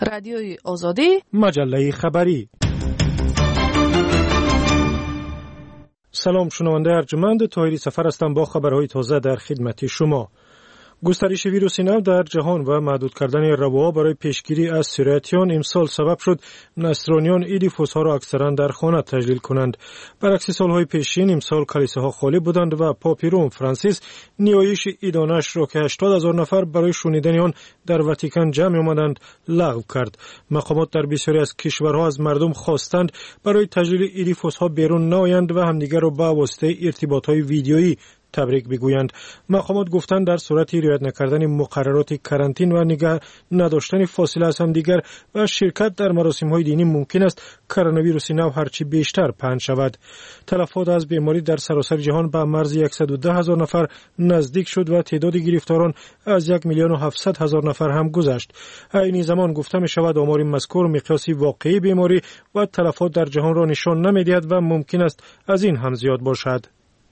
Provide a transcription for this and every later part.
رادیوی آزادی، مجله خبری. سلام شنونده ارجمند، طاهری سفر هستم با خبرهای تازه در خدمت شما. گسترش ویروس نو در جهان و محدود کردن رواها برای پیشگیری از سرایتیان امسال سبب شد نصرانیان عید فسحا را اکثرا در خانه تجلیل کنند. برعکس سالهای پیشین امسال کلیساها خالی بودند و پاپ روم فرانسیس نیایش عیدانش را که 80,000 نفر برای شنیدن آن در واتیکان جمع آمدند لغو کرد. مقامات در بسیاری از کشورها از مردم خواستند برای تجلیل عید فسحا بیرون نآیند و همدیگر را با واسطه ارتباطات ویدیویی تبریک بگویند. مقامات گفتند در صورت رعایت نکردن مقررات کرانتین و نگاه نداشتن فاصله از همدیگر و شرکت در مراسم‌های دینی ممکن است کرونا ویروس نو هرچی بیشتر پهن شود. تلفات از بیماری در سراسر جهان به مرز 110,000 نفر نزدیک شد و تعداد گرفتاران از 1,700,000 نفر هم گذشت. عین زمان گفته می شود آمار مذکور مقیاس واقعی بیماری و تلفات در جهان را نشان نمی‌دهد و ممکن است از این هم زیاد باشد.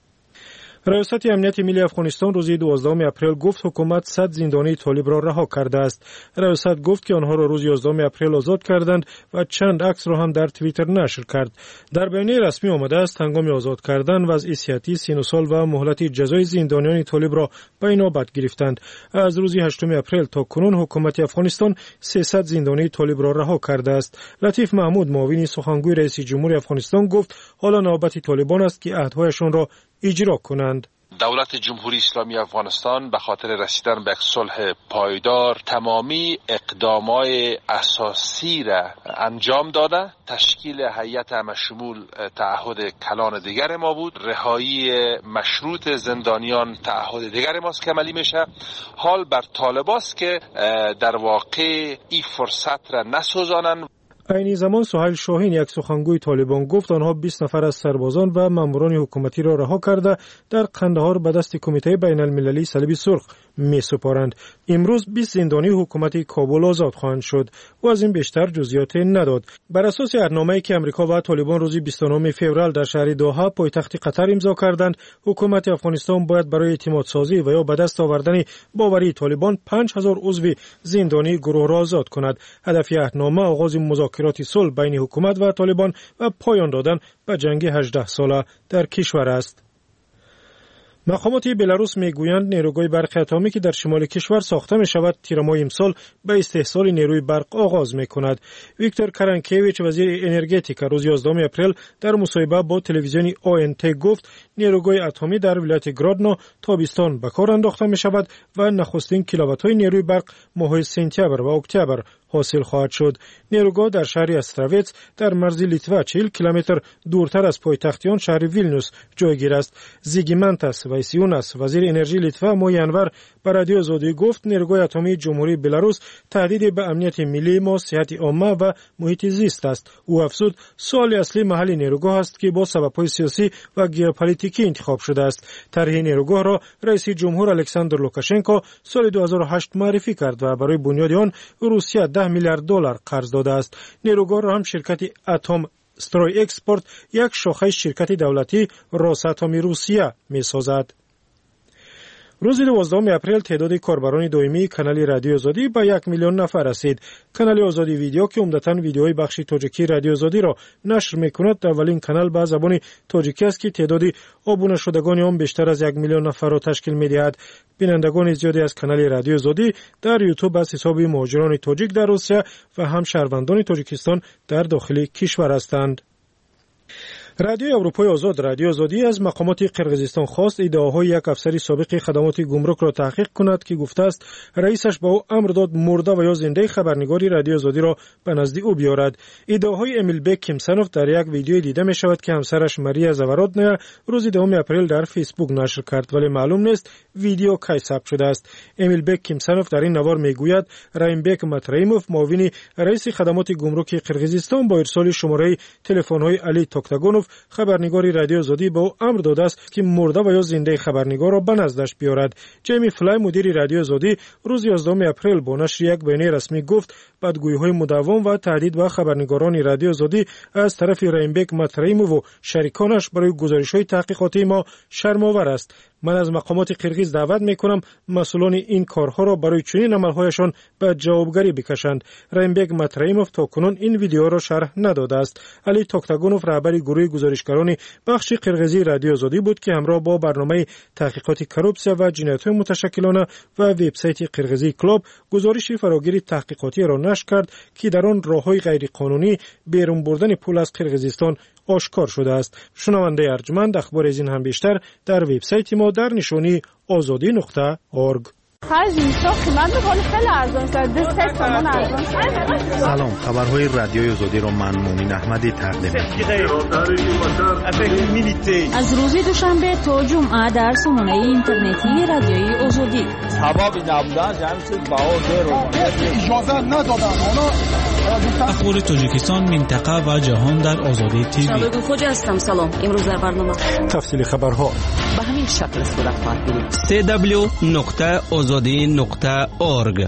ریاست امنیت ملی افغانستان روز 12 اپریل گفت حکومت 100 زندانی طالب را رها کرده است. ریاست گفت که آنها را روز 11 اپریل آزاد کردند و چند عکس را هم در توییتر نشر کرد. در بیانیه رسمی آمده است هنگام آزاد کردن وضع صحتی، سن و سال و مهلت جزای زندانیان طالب را به نوبت گرفتند. از روز 8 اپریل تا کنون حکومت افغانستان 300 زندانی طالب را رها کرده است. لطیف محمود معاون سخنگوی رئیس جمهور افغانستان گفت حالا نوبت طالبان است که عهدهایشان را اجرا کنند. دولت جمهوری اسلامی افغانستان به خاطر رسیدن به صلح پایدار تمامی اقدامات اساسی را انجام داده. تشکیل هیئت همشمول تعهد کلان دیگر ما بود. رهایی مشروط زندانیان تعهد دیگر ماست که عملی میشه. حال بر طالباست که در واقع این فرصت را نسوزانند. عین زمان سهیل شاهین یک سخنگوی طالبان گفت آنها 20 نفر از سربازان و ماموران حکومتی را رها کرده در قندهار به دست کمیته بین المللی صلیب سرخ می سپارند. امروز 20 زندانی حکومتی کابل آزاد خواهند شد و از این بیشتر جزئیات نداد. بر اساس عهدنامه‌ای که امریکا و طالبان روز 29 فوریه در شهر دوحه پایتخت قطر امضا کردند، حکومت افغانستان باید برای اعتماد سازی و یا به دست آوردن باوری طالبان 5000 عضو زندانی گروه را آزاد کند. هدف عهدنامه آغاز مذاکرات صلح بین حکومت و طالبان و پایان دادن به جنگ 18 ساله در کشور است. مقامات بلاروس میگویند نیروگاه برق اتمی که در شمال کشور ساخته می شود تیر ماه امسال به استحصال نیروی برق آغاز می کند. ویکتور کرانکیویچ وزیر انرژتیک روز 11 اپریل در مصاحبه با تلویزیون ONT گفت نیروگاه اتمی در ولایت گرادنو تابستان به کار انداخته می شود و نخستین کیلووات‌های نیروی برق ماه سپتامبر و اکتبر حاصل خواهد شد. نیروگاه در شهر استراویتس در مرز لیتوا 40 کیلومتر دورتر از پایتخت شهر ویلنیوس جایگیر است. زیگمنتاس وایسیوناس وزیر انرژی لیتوا ماه ینور به رادیو آزادی گفت نیروگاه اتمی جمهوری بلاروس تهدید به امنیت ملی ما، صحت عامه و محیط زیست است. او افزود سوال اصلی محل نیروگاه است که با سبب‌های سیاسی و ژئوپلیتیکی انتخاب شده است. طرح نیروگاه را رئیس جمهور الکساندر لوکاشنکو سال 2008 معرفی کرد و برای بنیاد آن روسیه 10 میلیارد دلار قرض داده است. نیروگاه را هم شرکت اتم استروی اکسپورت یک شاخه شرکت دولتی روساتوم روسیه می سازد. روز 12 اپریل تعداد کاربران دائمی کانال رادیو آزادی به 1,000,000 نفر رسید. کانال آزادی ویدیو که عمدتاً ویدیوهای بخش تاجیکی رادیو آزادی را نشر می‌کند، اولین کانال به زبان تاجیکی است که تعداد آبونه شدگان آن بیشتر از 1,000,000 نفر را تشکیل می‌دهد. بینندگان زیادی از کانال رادیو آزادی در یوتیوب از حساب مهاجران تاجیک در روسیه و هم شهروندان تاجیکستان در داخل کشور هستند. رادیو اروپای آزاد رادیو آزادی از مقامات قرقیزستان خواست ادعاهای یک افسر سابق خدمات گمرک را تحقیق کند که گفته است رئیسش به او امر داد مرده و یا زنده خبرنگاری رادیو آزادی را به نزد او بیارد. ادعاهای امیل بک کیمسانوف در یک ویدیو دیده می شود که همسرش ماریا زورودنیا روز 2 اپریل در فیسبوک نشر کرد، ولی معلوم نیست ویدیو کی ثبت شده است. امیل بک کیمسانوف در این نوار میگوید رایمبک ماتریموف معاون رئیس خدمات گمرک قرقیزستان با ارسال شماره تلفن‌های علی توکتاگونوف خبرنگاری رادیو آزادی به او امر داده است که مرده و یا زنده خبرنگار را به نزدش بیارد. جیمی فلای مدیر رادیو آزادی روز 11 اپریل با نشر یک بیانیه رسمی گفت بدگویی‌های مداوم و تهدید به خبرنگاران رادیو آزادی از طرف رایمبک ماتریموف و شریکانش برای گزارش‌های تحقیقاتی ما شرم‌آور است. من از مقامات قرغیز دعوت میکنم مسئولان این کارها را برای چنین عملهایشان به جوابگری بکشند. رایمبگ مترایموف تاکنون این ویدیو را شرح نداده است. علی توکتاگونوف رهبر گروه گزارشگران بخش قرغیزی رادیو آزادی بود که همراه با برنامه تحقیقات کروپسیا و جنایت‌های متشکلانه و وبسایت قرغیزی کلوب گزارش فراگیر تحقیقاتی را نشر کرد که در آن راه‌های غیرقانونی بیرون بردن پول از قرغیزستان آشکار شده است. شنونده ارجمند، اخبار از این هم بیشتر در وبسایت ما در نشانی azadi.org. سلام، خبرهای رادیوی آزادی را من مومن احمدی تقدیم می‌کنم. از روز دوشنبه تا جمعه در سامانه اینترنتی رادیوی آزادی. سبب نبودن جمعیت بهار اجازه ندادن. اخبار تاجیکستان، منطقه و جهان در آزادی تیوی. شبگون خوجا هستم. سلام. امروز در برنامه تفصیل خبرها به همین شکل صورت خواهد بود. www.azadi.org.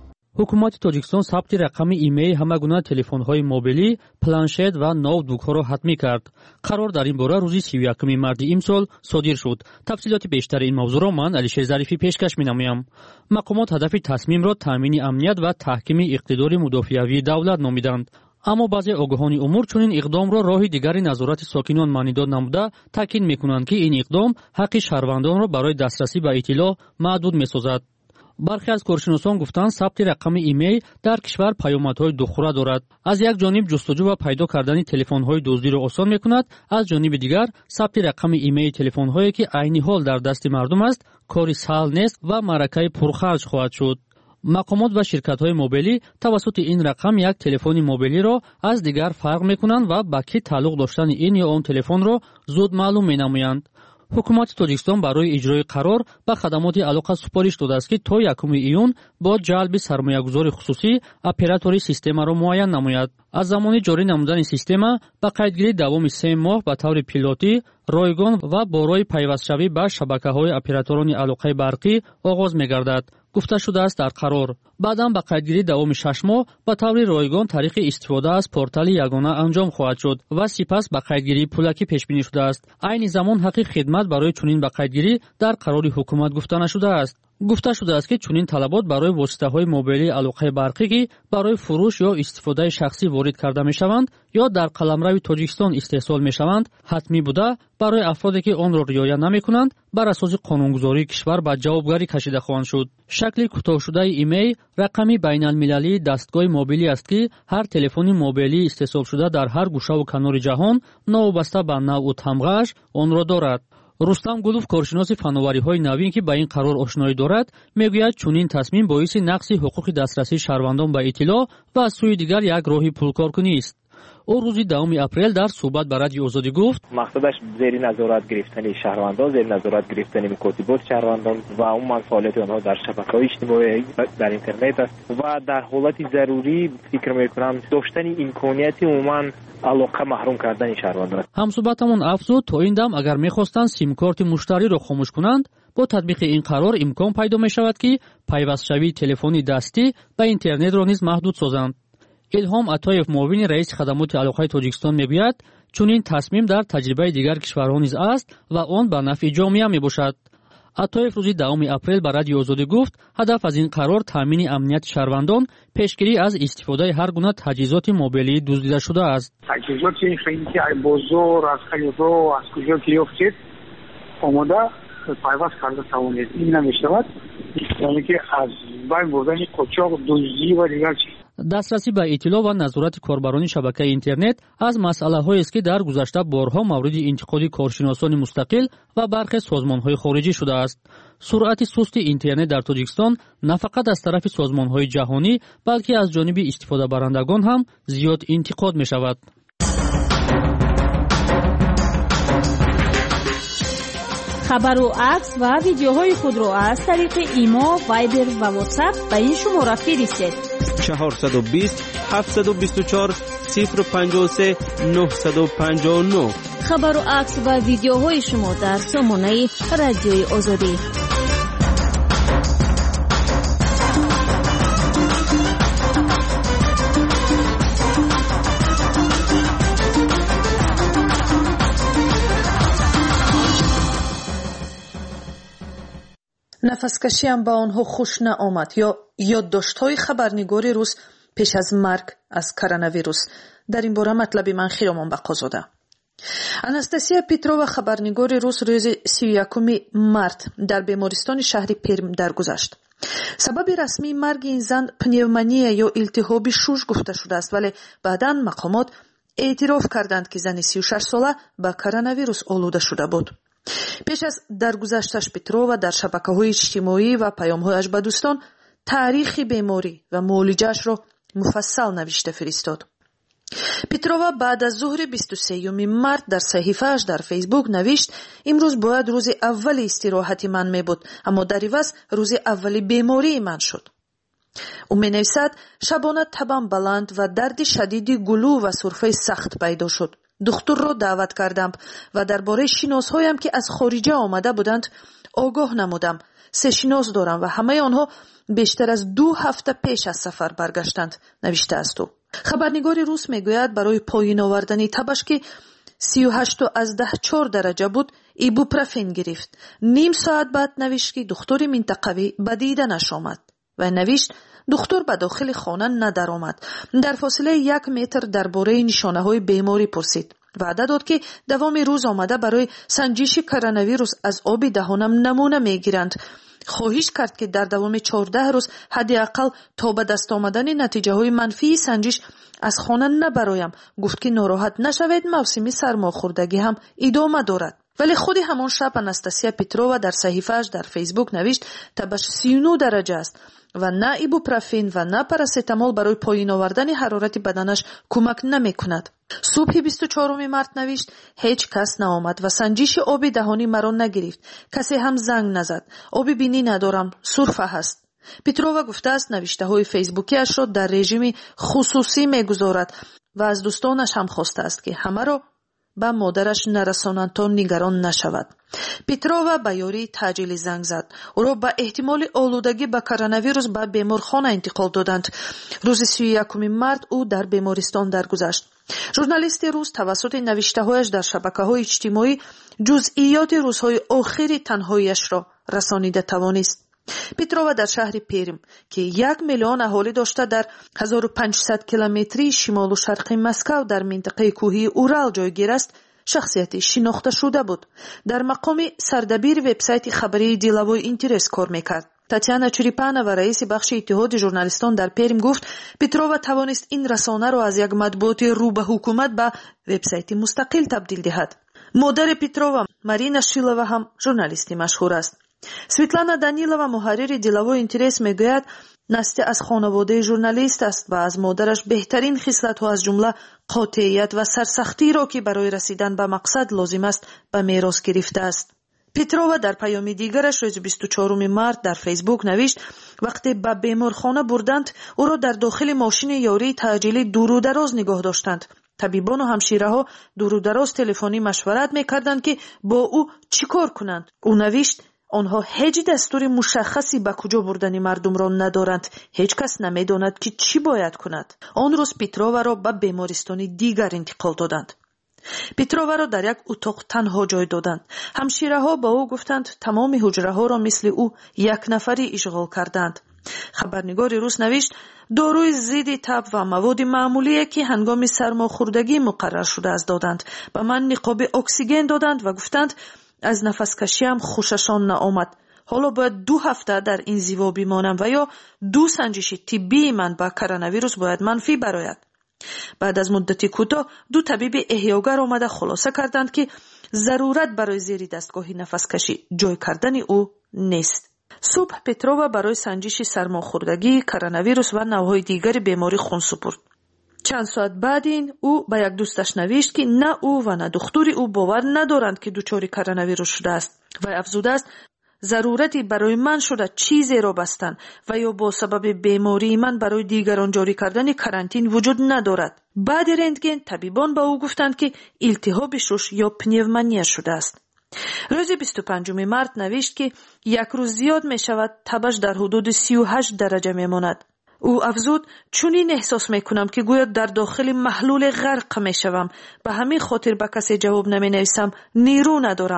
حکومت تاجیکستان ثبت رقم ایمیل همگونه تلفن‌های موبیلی، پلانشت و نوتبوک‌ها را حتمی کرد. قرار در این باره روز 31 مارس امسال صادر شد. تفصیلات بیشتر این موضوع را من علیشیر ظریفی پیشکش می‌نمایم. مقامات هدف تصمیم را تامین امنیت و تحکیم اقتدار مدافعوی دولت نامیدند. اما بعضی آگاهان امور چنین اقدام را راه دیگری نظارت ساکنان مانیداد نموده تاکید می‌کنند که این اقدام حق شهروندان را برای دسترسی به اطلاع محدود می‌سازد. برخی از کارشناسان گفتند ثبت رقم ایمیل در کشور پیامدهای دوخوره دارد. از یک جانب جستجو و پیدا کردن تلفن‌های دزدی را آسان می‌کند، از جانب دیگر ثبت رقم ایمیل تلفن‌هایی که عین حال در دست مردم است کاری سهل نیست و معرکه پرخرج خواهد شد. مقامات و شرکت‌های موبیلی توسط این رقم یک تلفن موبیلی را از دیگر فرق می‌کنند و با کی تعلق داشتن این یا آن تلفن را زود معلوم می‌نمایند. حکومت تاجیکستان برای اجرای قرار به خدمات علاقه سپارش داده است که تا 1 ایون با جلب سرمایه‌گذار خصوصی اپراتوری سیستم را معین نماید. از زمان جاری نمودن سیستم به قیدگیری دوام 3 ماه به طور پیلوتی رایگان و برای پیوست‌شوی به شبکه‌های اپراتوران علاقه برقی آغاز می‌گردد. گفته شده است در قرار بعداً به قیدگیری دوام 6 ماه به طور رایگان طریق استفاده از پورتال یگانه انجام خواهد شد و سپس به قیدگیری پولکی پیش بینی شده است. عین زمان حق خدمت برای چنین به قیدگیری در قرار حکومت گفته نشده است. گفته شده است که چنین طلبات برای واسطه‌های موبیلی علاقه برقی که برای فروش یا استفاده شخصی وارد کرده می‌شوند یا در قلمرو تاجیکستان استحصال می‌شوند حتمی بوده برای افرادی که آن را رعایت نمی‌کنند بر اساس قانونگذاری کشور به جوابگری کشیده خواهند شد. شکل کوتاه شده ایمیل رقمی بین‌المللی دستگاه موبیلی است که هر تلفن موبیلی استحصال شده در هر گوشه و کنار جهان نوبسته به نوع و تمغه‌اش آن را دارد. رستم گلوف کارشناس فناوری‌های نوین که به این قرار آشنایی دارد میگوید چنین تصمیم باعث نقض حقوق دسترسی شهروندان به اطلاع و از سوی دیگر یک راه پولکارکنی است. او روز 2 اپریل در صحبت با رادیو آزادی گفت مقصدش زیر نظارت گرفتن شهروندان، زیر نظارت گرفتن مکاتبات شهروندان و اون منفعت آنها در شبکه‌های اجتماعی در اینترنت است و در حالت ضروری فکر می‌کنم داشتن امکانیت عموما علاقه محروم کردن شهروندان است. همصحبتمون افزود تا این دم اگر می‌خواستند سیم کارت مشتری را خاموش کنند با تطبیق این قرار امکان پیدا می‌شود که پیوست‌شوی تلفنی دستی به اینترنت را نیز محدود سازند. الهام عطایف معاون رئیس خدمات علاقه تاجیکستان میگوید چنین تصمیم در تجربه دیگر کشورها نیز است و آن به نفع جامعه میباشد. عطایف روز 2 اپریل به رادیو آزادی گفت هدف از این قرار تامین امنیت شهروندان، پیشگیری از استفاده هر گونه تجهیزات موبیلی دزدیده شده است. تجهیزات خیلی بزرگ از خیلی رو از کجا که یافتید آماده پیوست کرده توانید این نمیشود، یعنی که از بین بردن قاچاق، دزدی و دیگر چیز. دسترسی به اطلاع و نظارت کاربران شبکه اینترنت از مسئله‌هایی است که در گذشته بارها مورد انتقاد کارشناسان مستقل و برخی سازمان‌های خارجی شده است. سرعت سست اینترنت در تاجیکستان نه فقط از طرف سازمان‌های جهانی بلکه از جانب استفاده برندگان هم زیاد انتقاد می‌شود. خبر و عکس و ویدیوهای خود را از طریق ایما، وایبر و واتساپ به این شماره فرستید. 420 724 053 959. خبر و عکس و ویدیوهای شما در سامانه رادیوی آزادی. нафаскашӣ ҳам ба онҳо хуш наомад ё ёддоштҳои хабарнигори рус пеш аз марг аз коронавирус. дар ин бора матлаби ман Хиромон Бақозода. Анастасия Петрова хабарнигори рус рӯзи 31 март дар бемористони шаҳри Перм даргузашт. сабаби расмии марги ин зан пневмония ё илтиҳоби шуш гуфта шудааст, вале баъдан мақомот эътироф карданд ки зани 36 сола ба коронавирус олуда шуда буд. пеш аз даргузашташ Петрова дар шабакаҳои иҷтимоӣ ва паёмҳояш ба дӯстон таърихи беморӣ ва муолиҷаашро муфассал навишта фиристод. Петрова баъд аз зуҳри 23 март дар саҳифааш дар фейсбук навишт: имрӯз бояд рӯзи аввали истироҳати ман мебуд, аммо дар иваз рӯзи аввали бемории ман шуд. ӯ менависад: шабона табан баланд ва дарди шадиди гулӯ ва сурфаи сахт пайдо шуд. духтурро даъват кардам ва дар бораи шиносҳоям ки аз хориҷа омада буданд огоҳ намудам. 3 шинос дорам ва ҳамаи онҳо бештар аз 2 ҳафта пеш аз сафар баргаштанд, навиштааст ӯ. хабарнигори рус мегӯяд барои поин овардани табаш ки 38.4 дараҷа буд, ибупрофен гирифт. ним соат баъд навишт ки духтури минтақавӣ ба диданаш омад. ва навишт: духтур ба дохили хона надаромад. дар фосилаи 1 метр дар бораи нишонаҳои беморӣ пурсид. ваъда дод ки давоми рӯз омада барои санҷиши коронавирус аз оби даҳонам намуна мегиранд. хоҳиш кард ки дар давоми 14 рӯз ҳадди ақал то ба даст омадани натиҷаҳои манфии санҷиш аз хона набароям. гуфт ки нороҳат нашавед, мавсими сармохӯрдагӣ ҳам идома дорад. вале худи ҳамон шаб Анастасия Петрова дар саҳифааш дар фейсбук навишт: табаш 39 дараҷа аст ва на ибупрофен ва на парасетамол барои поин овардани ҳарорати баданаш кӯмак намекунад. субҳи 24 март навишт: ҳеҷ кас наомад ва санҷиши оби даҳонӣ маро нагирифт. касе ҳам занг назад. оби бинӣ надорам, сурфа ҳаст. Петрова гуфтааст навиштаҳои фейсбукиашро дар режими хусусӣ мегузорад ва аз дӯстонаш ҳам хостааст ки ҳамаро ба модараш нарасонанд то нигарон нашавад. Петрова ба ёрии таъҷилӣ занг зад. ӯро ба эҳтимоли олудагӣ ба коронавирус ба беморхона интиқол доданд. рӯзи 31 март ӯ дар бемористон даргузашт. журналисти рус тавассути навиштаҳояш дар шабакаҳои иҷтимоӣ ҷузъиёти рӯзҳои охири танҳоиашро расонида тавонист. Петрова дар шаҳри Перм ки 1 миллион аҳолӣ дошта дар 1500 километри шимолу шарқи Москав дар минтақаи кӯҳии Урал ҷойгир аст, шахсияти шинохташуда буд. дар мақоми сардабири вебсайти хабарии «Деловой интерес» кор мекард. Татьяна Черепанова, раиси бахши иттиҳоди журналистон дар Перм, гуфт: Петрова тавонист ин расонаро аз як матбуоти рӯ ба ҳукумат ба вебсайти мустақил табдил диҳад. модари Петрова, Марина Шилова, ҳам журналисти машҳур аст. Светлана Данилова, муҳаррири «Деловой интерес», мегӯяд: Настя аз хонаводаи журналист аст ва аз модараш беҳтарин хислатҳо аз ҷумла қотеият ва сарсахтиро ки барои расидан ба мақсад лозим аст ба мерос гирифтааст. Петрова дар паёми дигараш рӯзи 24 март дар фейсбук навишт: вақте ба беморхона бурданд, ӯро дар дохили мошини ёрии таъҷилӣ дурудароз нигоҳ доштанд. табибону ҳамшираҳо дурудароз телефонӣ машварат мекарданд ки бо ӯ чӣ кор кунанд. ӯ навишт: онҳо ҳеҷ дастури мушаххаси ба куҷо бурдани мардумро надоранд. ҳеҷ кас намедонад ки чӣ бояд кунад. он рӯз Петроваро ба бемористони дигар интиқол доданд. Петроваро дар як утоқ танҳо ҷой доданд. ҳамшираҳо ба ӯ гуфтанд тамоми ҳуҷраҳоро мисли ӯ якнафарӣ ишғол карданд. хабарнигори рус навишт: доруи зидди таб ва маводи маъмулие ки ҳангоми сармохӯрдагӣ муқаррар шудааст доданд. ба ман ниқоби оксиген доданд ва гуфтанд аз нафаскашиам хушашон наомад. ҳоло бояд 2 ҳафта дар инзиво бимонам ва ё 2 санҷиши тиббии ман ба коронавирус бояд манфӣ барояд. баъд аз муддати кӯтоҳ 2 табиби эҳёгар омада хулоса карданд ки зарурат барои зери дастгоҳи нафаскашӣ ҷой кардани ӯ нест. субҳ Петрова барои санҷиши сармохӯрдагӣ, коронавирус ва навъҳои дигари беморӣ хун супурд. чанд соат баъди ин ӯ ба як дӯсташ навишт ки на ӯ ва на духтури ӯ бовар надоранд ки дучори коронавирус шудааст. вай афзудааст: зарурати барои ман шуда чизеро бастан ва ё бо сабаби бемории ман барои дигарон ҷорӣ кардани карантин вуҷуд надорад. баъди рентген табибон ба ӯ гуфтанд ки илтиҳоби шуш ё пневмония шудааст. рӯзи 25 март навишт ки як рӯз зиёд мешавад, табаш дар ҳудуди 38 дараҷа мемонад. ӯ афзуд: чунин эҳсос мекунам ки гӯё дар дохили маҳлуле ғарқ мешавам. ба ҳамин хотир ба касе ҷавоб наменависам, нерӯ надорам.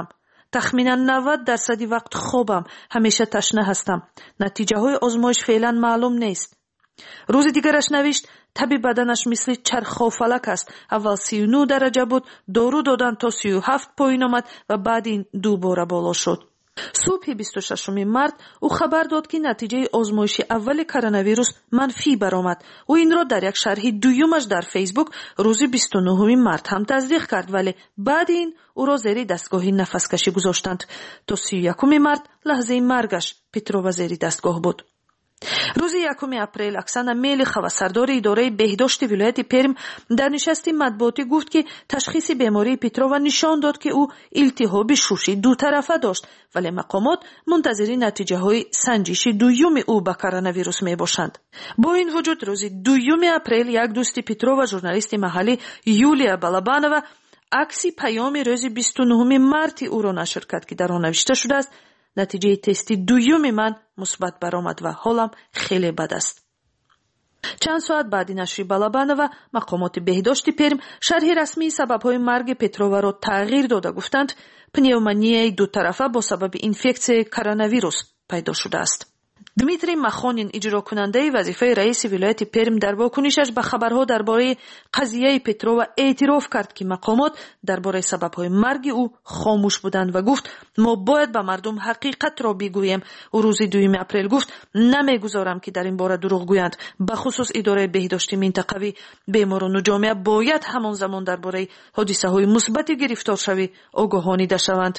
تخمینا 90% وقت خوابم. همیشه تشنه هستم. نتیجه های آزمایش فعلا معلوم نیست. روز دیگرش نوشت تب بدنش مثل چرخ و فلک است. اول 39 درجه بود، دارو دادن تا 37 پایین آمد و بعد این دوباره بالا شد. صبح 26 مارت او خبر داد که نتیجه آزمایش اول کرونا منفی برآمد. او این را در یک شرح دویمش در فیسبوک روز 29 مارت هم تصدیق کرد، ولی بعد این او را زیر دستگاه نفس کشی گذاشتند. تا 31 مارت لحظه مرگش پترووا زیر دستگاه بود. روز 1 اپریل اکسانا میلیخوا سردار اداره بهداشت ولایت پرم در نشست مطبوعاتی گفت که تشخیص بیماری پترووا نشان داد که او التهاب شوشی دو طرفه داشت، ولی مقامات منتظر نتیجه های سنجش دوم او به کرونا ویروس می باشند. با این وجود روز 2 اپریل یک دوست پترووا ژورنالیست محلی یولیا بالابانова عکس پیام روز 29 مارت او را نشر کرد که در آن نوشته شده است نتیجه تست دوم من مثبت برآمد و حالم خیلی بد است. چند ساعت بعد نشر بالابانова مقامات بهداشت پرم شرح رسمی سبب‌های مرگ پترووا را تغییر داده گفتند پنیومونی دو طرفه با سبب اینفکسیون کرونا ویروس پیدا شده است. دمیتری مخانین اجرا کننده وظیفه رئیس ولایت پرم در واکنشش به خبرها درباره قضیه پترووا اعتراف کرد که مقامات درباره سبب‌های مرگ او خاموش بودند و گفت ما باید به مردم حقیقت را بگوییم. او روز 2 اپریل گفت نمیگذارم که در این باره دروغ گویند. به خصوص اداره بهداشت منطقوی بیماران و جامعه باید همان زمان درباره حادثه‌های مثبت گرفتار شوی آگاهانیده شوند.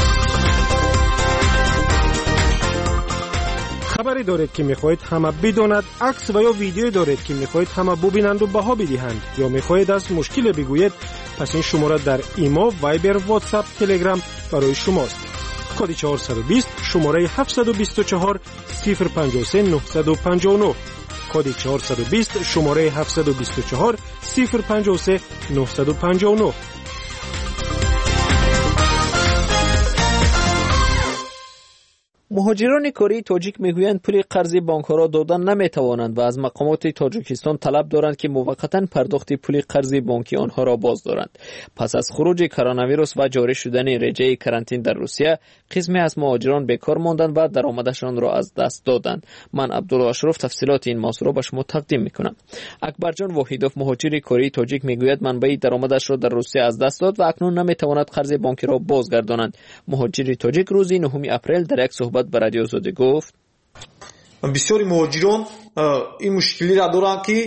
خبری دارید که میخواهید همه بداند، عکس و یا ویدیو دارید که میخواهید همه ببینند و بها بدهند، یا میخواهید از مشکل بگویید، پس این شماره در ایما، وایبر، واتساپ، تلگرام برای شماست. کد 420 شماره 724 053 959. کد 420 شماره 724 053 959. مهاجران کره تاجیک میگویند پول قرض بانک‌ها را دادن نمیتوانند و از مقامات تاجیکستان طلب دارند که موقتا پرداخت پول قرض بانکی آنها را باز دارند. پس از خروج کرونا ویروس و جاری شدن رژه کرانتین در روسیه، قسمی از مهاجران بیکار ماندند و درآمدشان را از دست دادند. من عبدالله اشرف تفصیلات این موضوع را به شما تقدیم میکنم. اکبرجان وحیدوف مهاجر کره تاجیک میگوید منبع درآمدش را در روسیه از دست داد و اکنون نمیتواند قرض بانکی را بازگرداند. مهاجر تاجیک روز 9 اپریل در یک صحبت با رادیو زاده گفت بسیاری مهاجران این مشکلی را دارند که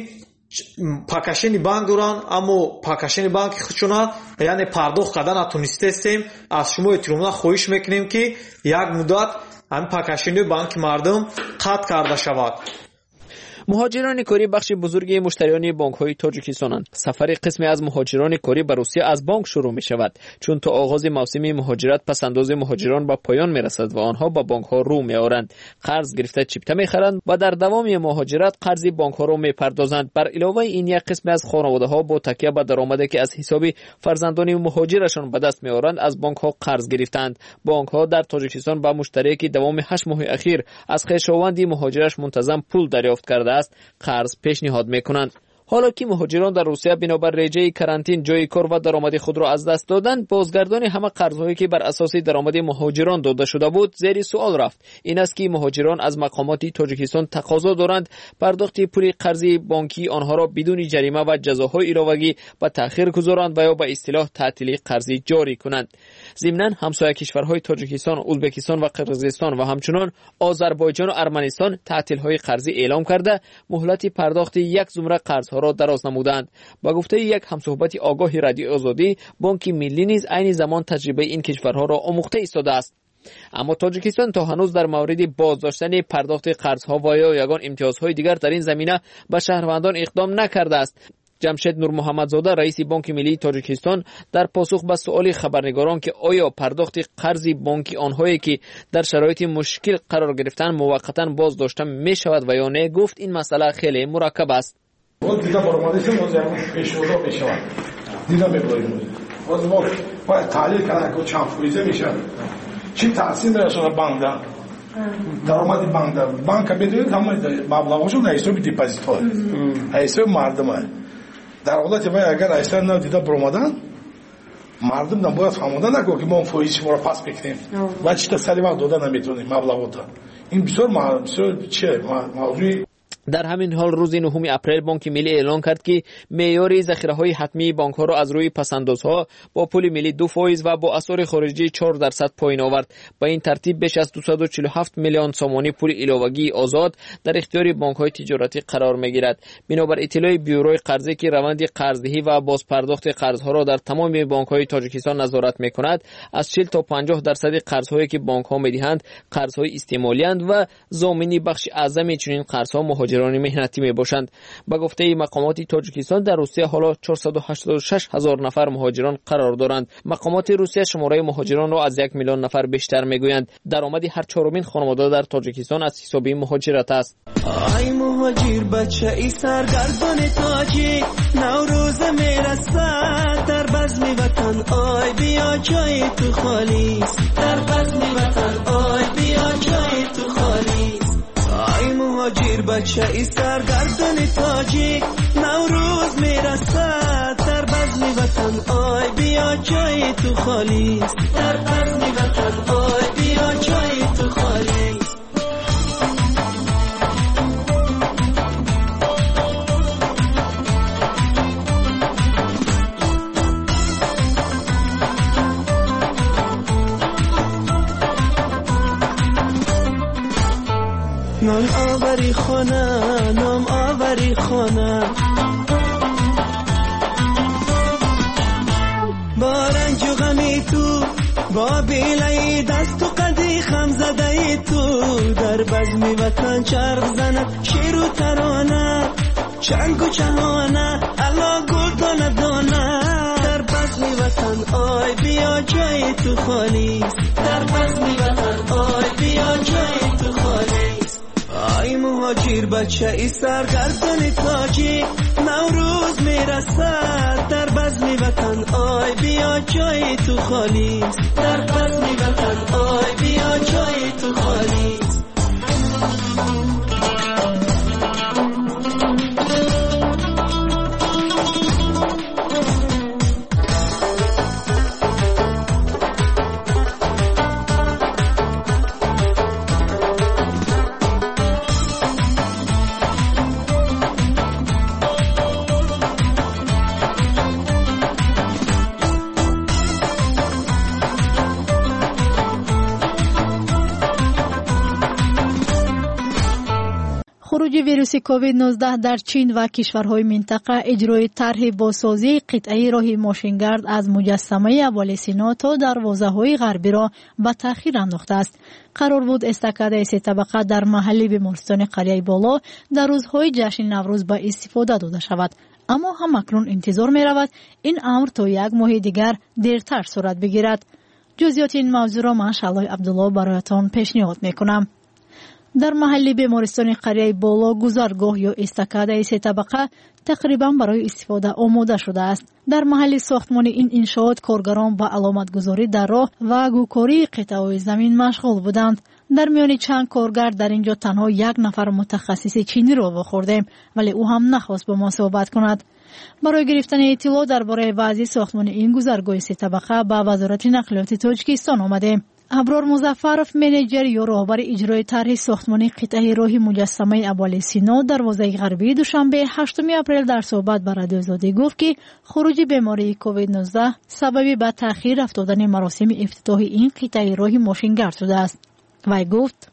پاکشین بانک دارند، اما پاکشین بانک خودشون یعنی پرداخت کردن نتونستیم. از شما احتراما خواهش میکنیم که یک مدت هم پاکشین بانک مردم قطع کرده شود. مهاجران کره بخش بزرگی مشتریان بانک‌های تاجیکستانند. سفر قسمی از مهاجران کره به روسیه از بانک شروع می شود، چون تا آغاز موسم مهاجرت پسنداز مهاجران به پایان می رسد و آنها به بانک‌ها رو می آورند، قرض گرفته چیپته می خرند و در دوام مهاجرت قرض بانک‌ها را می پردازند. بر علاوه این یک قسمی از خانواده‌ها با تکیه به درآمدی که از حساب فرزندان مهاجرشان به دست می آورند از بانک‌ها قرض گرفتند. بانک‌ها در تاجیکستان به مشتری که دوام 8 ماه اخیر از خویشاوند مهاجرش منتظم پول دریافت کرده است قرض پیشنهاد میکنند. حالا که مهاجران در روسیه بنابر رژه کرانتین جای کار و درآمد خود را از دست دادند، بازگردان همه قرض‌هایی که بر اساس درآمد مهاجران داده شده بود زیر سوال رفت. این است که مهاجران از مقامات تاجیکستان تقاضا دارند پرداخت پول قرض بانکی آنها را بدون جریمه و جزاهای علاوه‌ای به تأخیر گذارند و یا به اصطلاح تعطیلی قرضی جاری کنند. ضمناً همسایه کشورهای تاجیکستان، ازبکستان و قرقیزستان و همچنین آذربایجان و ارمنستان تعطیل‌های قرضی اعلام کرده مهلت پرداخت یک زمره قرض را دراز نمودند. با گفته یک همصحبت آگاه رادیو آزادی، بانک ملی نیز عین زمان تجربه این کشورها را آموخته ایستاده است. اما تاجیکستان تا هنوز در مورد بازداشتن پرداخت قرضها و یا یگان امتیازهای دیگر در این زمینه به شهروندان اقدام نکرده است. جمشید نور محمدزاده رئیس بانک ملی تاجیکستان در پاسخ به سؤال خبرنگاران که آیا پرداخت قرض بانکی آنهایی که در شرایط مشکل قرار گرفتن موقتا بازداشته می شود و یا نه گفت این مسئله خیلی مرکب است. دیگه برآمدش پیش‌نهاد بشود. دیگه می‌بریم. باز ما باید تحلیل کنیم که چند فایده میشه. چی تاثیر می‌رسونه بانک در درآمد بانک در بانک بدونید همه مبلغشون در حساب دیپازیت‌ها حساب مردمه. در حالت ما اگر اصلا ندیده برآمدن مردم نباید فهمیده نکنه که ما فایز شما را پس میکنیم و چی تسلی وقت داده نمیتونیم مبلغ. این بسیار موضوع. در همین حال روز 9 اپریل بانک ملی اعلان کرد که معیار ذخیره‌های حتمی بانک‌ها را از روی پس‌اندازها با پول ملی 2% و با اسعار خارجی 4% پایین آورد. با این ترتیب بیش از 247 میلیون سامانی پول علاوه‌ای آزاد در اختیار بانک‌های تجارتی قرار می‌گیرد. بنابر اطلاع بیوروی قرضه که روند قرضدهی و بازپرداخت قرض‌ها را در تمام بانک‌های تاجیکستان نظارت می‌کند، از 40 تا 50% قرض‌هایی که بانک‌ها می‌دهند قرض‌های استعمالی‌اند و ضامنی بخش اعظم چنین قرض‌ها مهاجران مهنتی می باشند. با گفته مقامات تاجیکستان در روسیه حالا 486 هزار نفر مهاجران قرار دارند. مقامات روسیه شماره مهاجران را از 1 میلیون نفر بیشتر میگویند. درآمد هر چهارمین خانواده در تاجیکستان از حساب مهاجرت است. ای مهاجر بچه ای سرگردان تاجیک، نوروز میرسد در بزم وطن، آی بیا جای تو خالی است، در بزم وطن آی بیا جای تو خالی است. ای مهاجر بچه ای سرگردان تاجیک، نوروز میرسد در بزم وطن، آی بیا جای تو خالی است، در بزم وطن آی بیا جای تو خالی است. نام آوری خانه، نام آوری خانه، با رنج و غمی تو، با بیلای دست و قدی خم زده تو، در بزم وطن چرخ زند شیر و ترانه، چنگ و چهانه الله گردان دانه، در بزم وطن آی بیا جای تو خالی است، در بزم وطن آی بیا جای تو خالی است. ای مهاجر بچه ای سرگردان تاجیک، نوروز میرسد در بزم وطن، آی بیا جای تو خالی است، در بزم وطن آی بیا جای تو خالی است. خروج ویروس کووید 19 در چین و کشورهای منطقه اجرای طرح بازسازی قطعه راه ماشینگرد از مجسمه اول سینا تا دروازه‌های غربی را به تأخیر انداخته است. قرار بود استکاده 3 طبقه در محل بیمارستان قریه بالا در روزهای جشن نوروز به استفاده داده شود، اما همکنون انتظار می رود این امر تا 1 ماه دیگر دیرتر صورت بگیرد. جزئیات این موضوع را من شعله عبدالله برایتان پیشنهاد می کنم. در محل بیمارستان قریه بالا گذرگاه یا استکاده 3 طبقه تقریبا برای استفاده آماده شده است. در محل ساختمان این انشاءات کارگران با علامتگذاری در راه و گوکاری قطعه‌های زمین مشغول بودند. در میان چند کارگر در اینجا تنها 1 نفر متخصص چینی را واخوردیم، ولی او هم نخواست با ما صحبت کند. برای گرفتن اطلاع درباره وضع ساختمان این گذرگاه 3 طبقه به وزارت نقلیات تاجیکستان آمدیم. ابرار مظفرов منیجر یا راهبر اجرای طرح ساختمان قطعه راه مجسمه اول سینا دروازه غربی دوشنبه 8 اپریل در صحبت با رادیو آزادی گفت که خروج بیماری کووید 19 سبب به تأخیر افتادن مراسم افتتاح این قطعه راه ماشینگرد شده است. وی گفت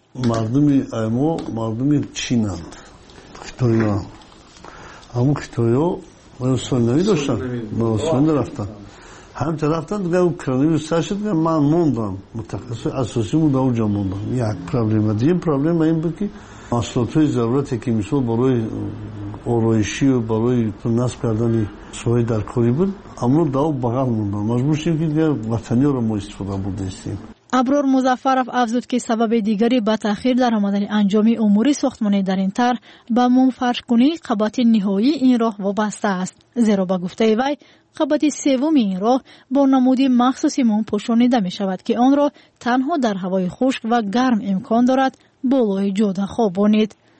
مردم چینند، خیتویا، همون خیتویا مراسم داشتن، مراسم رفتن. هم طرفتان دیگه اوکراینی ساشد که من موندم متخصص اساسی بود اونجا موندم. یک پروبلم دیگه پروبلم این بود که محصولات ضرورتی که مثلا برای آرایشی و برای نصب کردن سوای در کاری بود اما داو بغل موندم. مجبور شدیم که دیگه وطنی رو ما استفاده بودیم. ابرار مظفرов افزود که سبب دیگری به تأخیر در آمدن انجام امور ساختمانی در این طرح به منفرش‌کنی قبات نهایی این راه وابسته است. زیرا به گفته وی قبات سوم این راه با نمودی مخصوصی پوشانیده می شود که آن را تنها در هوای خشک و گرم امکان دارد بالای جاده خوابانید.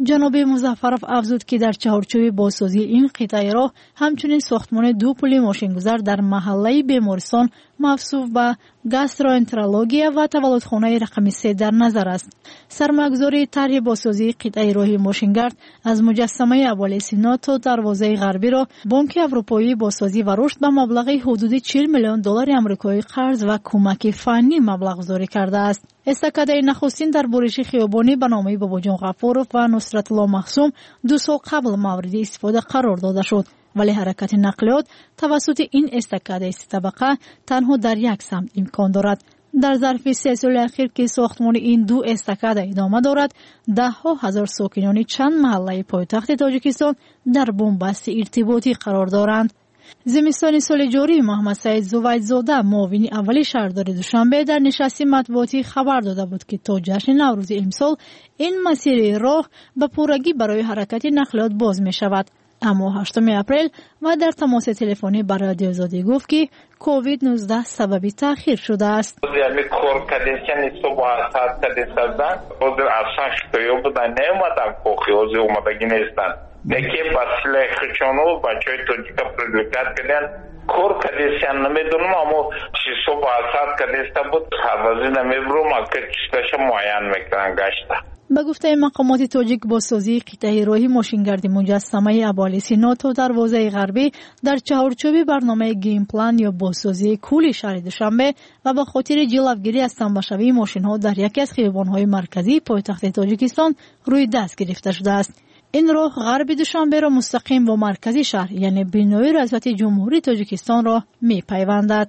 جناب مظفرов افزود که در چهارچوب بازسازی این قطعه راه همچنین ساختمان 2 پل ماشینگذار در محله بیمارستان موصوف به گاستروانترولوژی و تولدخانه رقم 3 در نظر است. سرمایه‌گذاری طرح بازسازی قطعه راه ماشینگرد از مجسمه اول سینا تا دروازه غربی را بانک اروپایی بازسازی و رشد به مبلغ حدود 40 میلیون دلار آمریکایی قرض و کمک فنی مبلغ گذاری کرده است. استکاده نخستین در برش خیابانی به نام باباجان غفورов و نصرت الله مخصوم 2 سال قبل مورد استفاده قرار داده شد، ولی حرکت نقلیات توسط این استکاده سه طبقه تنها در یک سمت امکان دارد. در ظرف 3 سال اخیر که ساختمان این 2 استکاده ادامه دارد، 10,000 ساکنان چند محله پایتخت تاجیکستان در بنبست ارتباطی قرار دارند. زمستان سال جاری محمد سعید زویدزاده معاون اول شهردار دوشنبه در نشست مطبوعاتی خبر داده بود که تا جشن نوروز امسال این مسیر راه به پورگی برای حرکت نقلیات باز می شود. اما 8 اپریل و در تماس تلفنی با رادیو آزادی گفت که کووید 19 سبب تأخیر شده است. یعنی کار کردن صبح ساعت کردن از اصلا خیلی بودن نمیدن کوخی از اومدگی نیستن. نکی وسیله خچانو بچهای توجیکا پردوکت کردن کار کردن نمیدونم اما چی صبح ساعت کردن بود حوضی نمیبرم که چیزش معین میکنن گشته. به گفته مقامات تاجیک بازسازی قطعه راه ماشینگرد مجسمه ابوعلی سینا تا دروازه غربی در چهارچوب برنامه گیم پلان یا بازسازی کل شهر دوشنبه و به خاطر جلوگیری از تنبشوی ماشین‌ها در یکی از خیابان‌های مرکزی پایتخت تاجیکستان روی دست گرفته شده است. این راه غرب دوشنبه را مستقیم با مرکزی شهر یعنی بینایی ریاست جمهوری تاجیکستان را می‌پیوندد.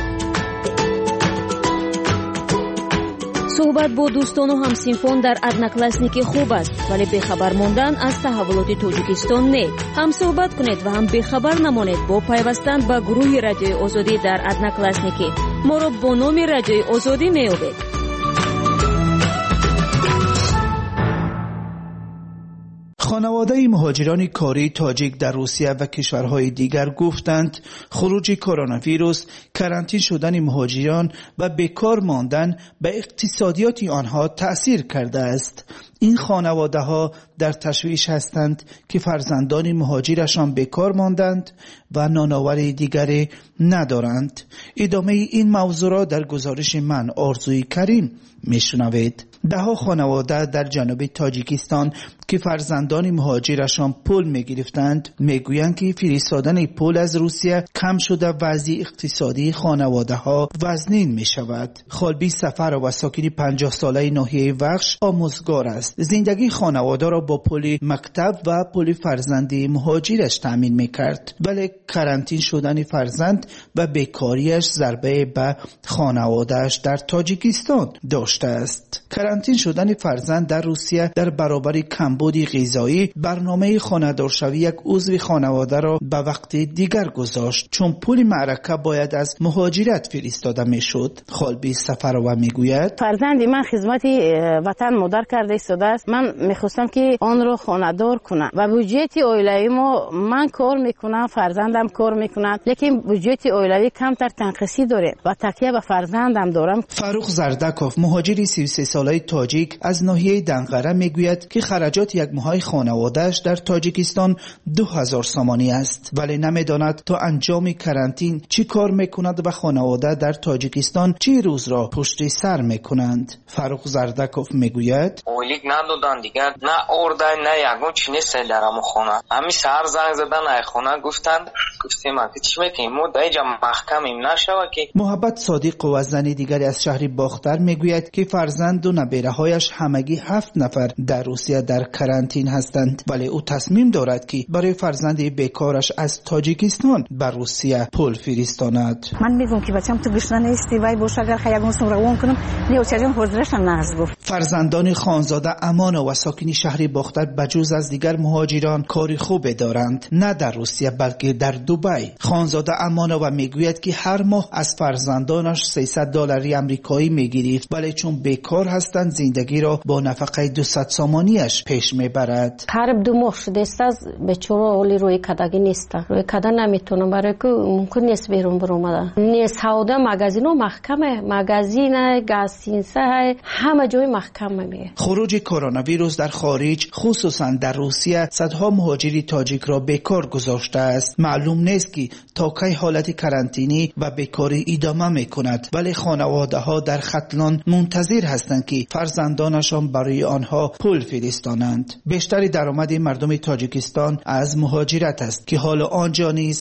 صحبت با دوستان و همسینفان در ادناکلاسنیکی خوب است، ولی بخبر ماندن از تحولات تاجیکستان نه. هم صحبت کنید و هم بخبر نمانید با پیوستن به گروه رادیوی آزادی در ادناکلاسنیکی. ما را با نام رادیوی آزادی می‌یابید. خانواده مهاجران کاری تاجیک در روسیه و کشورهای دیگر گفتند خروج کرونا ویروس، کرانتین شدن مهاجران و بیکار ماندن به اقتصادیات آنها تأثیر کرده است. این خانواده ها در تشویش هستند که فرزندان مهاجرشان بیکار ماندند و نانآوری دیگری ندارند. ادامه این موضوع را در گزارش من آرزوی کریم میشنوید. 10 خانواده در جنوب تاجیکستان که فرزندان مهاجرشان پول میگرفتند میگویند که فرستادن پول از روسیه کم شده وضع اقتصادی خانواده ها وزنین می شود. خالبی سفر و ساکن 50 ساله ناحیه وخش آموزگار است. زندگی خانواده را با پول مکتب و پول فرزندی مهاجرش تامین میکرد، ولی کرانتین شدن فرزند و بیکاریش ضربه به خانوادهش در تاجیکستان داشته است. کرانتین شدن فرزند در روسیه در برابر کمبود غذایی برنامه خانه‌دارشوی یک عضو خانواده را به وقت دیگر گذاشت، چون پول معرکه باید از مهاجرت فرستاده میشد. خالبی سفروا میگوید فرزند من خدمت وطن مادر کرده ایستاده است. من میخواستم که آن را خانه‌دار کنم و بودجت اویلوی ما من کار میکنم، فرزندم کار میکنند، لیکن بودجت اویلوی کمتر تنقیصی داره و تکیه به فرزندم دارم. فاروق زردکوف مهاجری 33 ساله تاجیک از ناحیه دنقره میگوید که خرجات یک ماه خانواده‌اش در تاجیکستان 2000 سامانی است، ولی نمیداند تا انجام کرانتین چی کار میکند و خانواده در تاجیکستان چی روز را پشت سر میکنند. فاروق زردکوف میگوید اویلیک ندادن دیگر، نه ارده نه یگون چی نیست درم خونه. همین سر زنگ زدن ای خونه گفتند، گفتیم ما چی میکنیم ما در اینجا محکمیم نشوه که. محبت صادق و زن دیگری از شهر باختر میگوید که فرزند و نبیره هایش همگی 7 نفر در روسیه در کرانتین هستند، ولی او تصمیم دارد که برای فرزند بیکارش از تاجیکستان بر روسیه پول فرستاند. من میگم که بچه‌م تو گشنه نیستی وای باشه اگر خیلی مسم روان کنم نیوچارم حضورشم ناز گفت. فرزندان خانزاده امان و ساکن شهر باختر بجز از دیگر مهاجران کاری خوب دارند، نه در روسیه بلکه در دبی. خانزاده امان و میگوید که هر ماه از فرزندانش $300 آمریکایی میگیرید، ولی چون بیکار هستند زندگی را با نفقه 200 سامانیش پیش میبرد. هر 2 ماه شده است بچه‌ها ولی روی کداگی نیست، روی کدا نمیتونم برای که ممکن نیست بیرون برم. نیست سودا مغازینو محکمه، مغازین گازینسه همه جای محکمه میه. خروج کرونا ویروس در خارج خصوصا در روسیه صدها مهاجری تاجیک را بیکار گذاشته است. معلوم نیست که تا کی حالت کرانتینی و بیکاری ادامه میکند، ولی خانواده ها در ختلان منتظر هستند که فرزندانشان برای آنها پول فرستانند. بیشتر درآمد مردم تاجیکستان از مهاجرت است که حالا آنجا نیز